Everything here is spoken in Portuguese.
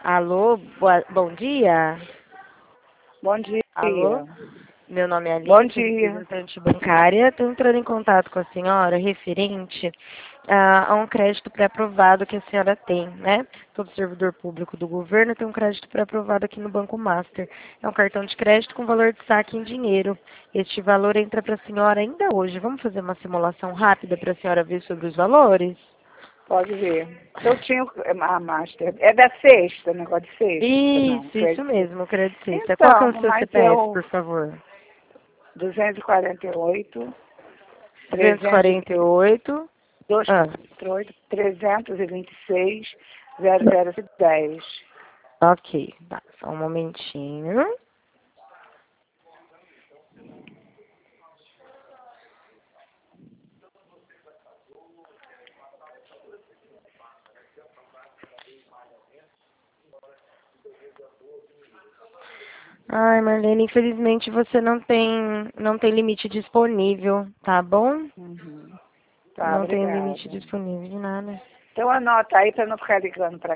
Alô, bom dia. Bom dia. Alô, meu nome é Aline, Bom sou dia. representante bancária. Estou entrando em contato com a senhora referente a um crédito pré-aprovado que a senhora tem, né? Todo servidor público do governo tem um crédito pré-aprovado aqui no Banco Master. É um cartão de crédito com valor de saque em dinheiro. Este valor entra para a senhora ainda hoje. Vamos fazer uma simulação rápida para a senhora ver sobre os valores? Pode ver. Eu tinha a Master. É da sexta, negócio de sexta? Não, Isso mesmo, crédito sexta. Qual que é o Então, seu mas CPF, por favor? 248, 248. Ah, 326, 0010. ok. Tá, só um momentinho. Ai, Marlene, infelizmente você não tem limite disponível, tá bom? Tá, Não tem obrigada. limite disponível de nada. Então anota aí para não ficar ligando para